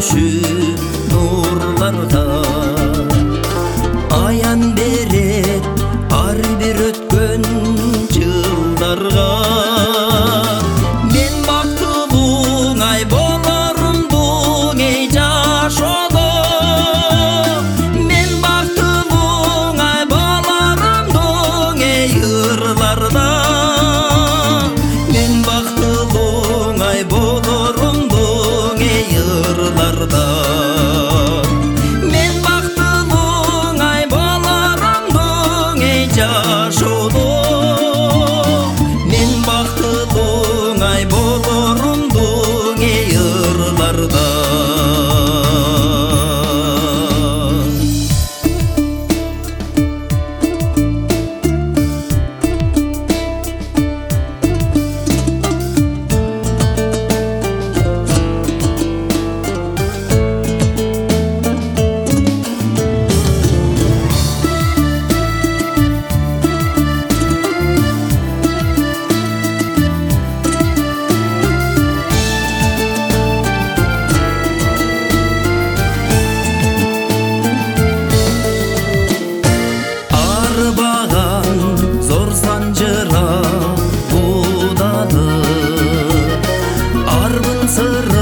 түшүп нурларга аян берет ар бир өткөн жылдарга мен бактылуу ай болорумдуң эй жашоодо мен бактылуу ай болорумдуң эй ырларда мен бактылуу ай болорумдуң эй ырларда мен бактылуу ай болорумдуң эй жашоодо мен бактылуу ай болорумдуң эй ырларда арбаган зор санжыра будады арбын сыры